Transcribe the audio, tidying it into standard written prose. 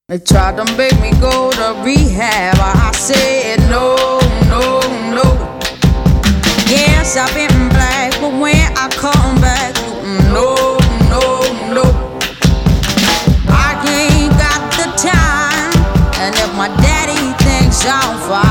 They tried to make me go to rehab. I said no, no, no. Yes, I've been black, but when I come back, no, no, no. I ain't got the time, and if my daddy thinks I'm fine,